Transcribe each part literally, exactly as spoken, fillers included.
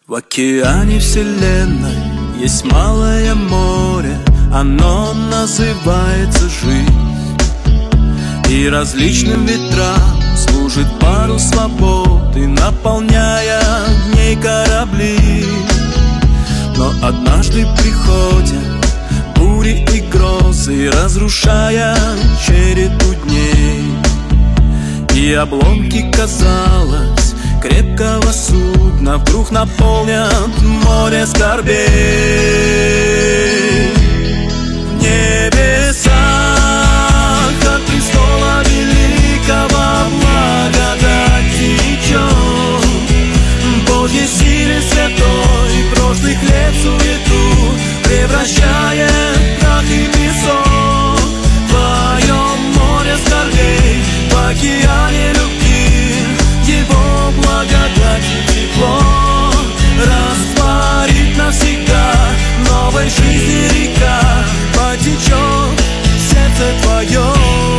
В океане вселенной есть малое море, оно называется жизнь. И различным ветрам служит парус свободы, наполняя дней корабли. Но однажды приходят бури и грозы, разрушая череду дней. И обломки, казалось, крепкого судна вдруг наполнят море скорбей. В небесах от престола великого благодать течет, Божьей силе святой прошлых лет суету превращает прах и песок. В твоем море скорбей, в океане любви, Его благодать и тепло растворит навсегда. Новой жизни река потечет в сердце твоем.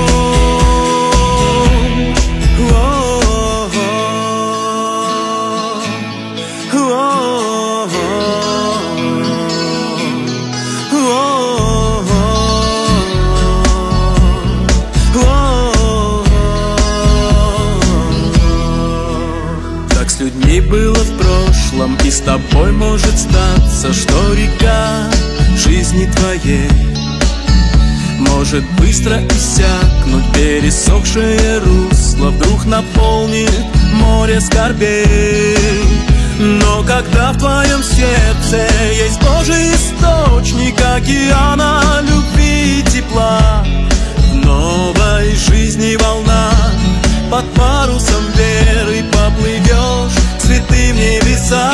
С людьми было в прошлом, и с тобой может статься, что река жизни твоей может быстро иссякнуть, пересохшее русло вдруг наполнит море скорбей. Но когда в твоем сердце есть Божий источник океана любви и тепла, в новой жизни волна под парусом веры поплывешь к святым небесам.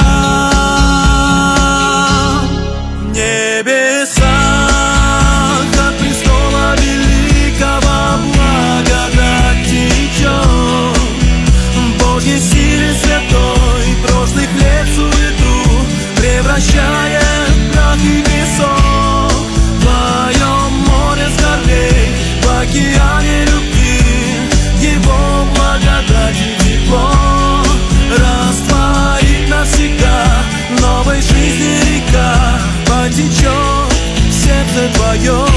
В небесах от престола великого благодать течет, Божьей силе святой прошлых лет суету превращает прах и песок. В твоем море скорбей, в океане любви, Его благодать и тепло растворит навсегда. Новой жизни река потечет в сердце твоем.